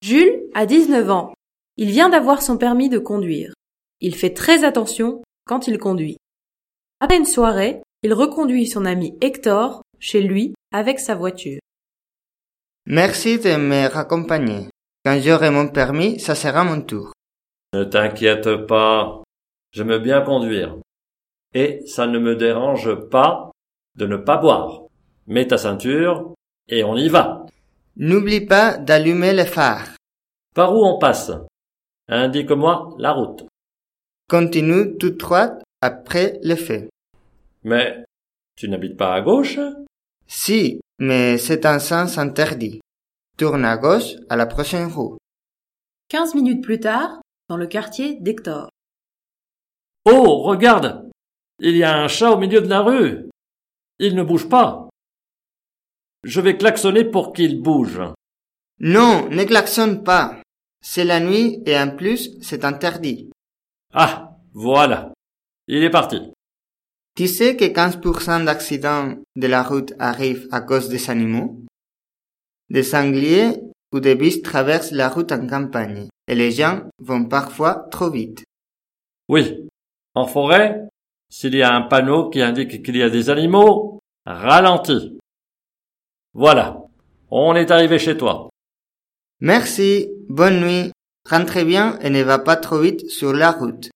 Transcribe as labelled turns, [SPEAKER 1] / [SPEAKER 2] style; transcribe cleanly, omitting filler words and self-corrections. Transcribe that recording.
[SPEAKER 1] Jules a 19 ans. Il vient d'avoir son permis de conduire. Il fait très attention quand il conduit. Après une soirée, il reconduit son ami Hector chez lui avec sa voiture.
[SPEAKER 2] Merci de me raccompagner. Quand j'aurai mon permis, ça sera mon tour.
[SPEAKER 3] Ne t'inquiète pas, j'aime bien conduire. Et ça ne me dérange pas de ne pas boire. Mets ta ceinture et on y va.
[SPEAKER 2] N'oublie pas d'allumer les phares.
[SPEAKER 3] Par où on passe? Indique-moi la route.
[SPEAKER 2] Continue tout droit après le feu.
[SPEAKER 3] Mais tu n'habites pas à gauche?
[SPEAKER 2] Si, mais c'est un sens interdit. Tourne à gauche à la prochaine roue.
[SPEAKER 1] 15 minutes plus tard, dans le quartier d'Hector.
[SPEAKER 3] Oh, regarde! Il y a un chat au milieu de la rue. Il ne bouge pas. Je vais klaxonner pour qu'il bouge.
[SPEAKER 2] Non, ne klaxonne pas. C'est la nuit et en plus, c'est interdit.
[SPEAKER 3] Ah, voilà. Il est parti.
[SPEAKER 2] Tu sais que 15% d'accidents de la route arrivent à cause des animaux? Des sangliers ou des biches traversent la route en campagne et les gens vont parfois trop vite.
[SPEAKER 3] Oui. En forêt, s'il y a un panneau qui indique qu'il y a des animaux, ralentis. Voilà. On est arrivé chez toi.
[SPEAKER 2] Merci, bonne nuit. Rentrez bien et ne va pas trop vite sur la route.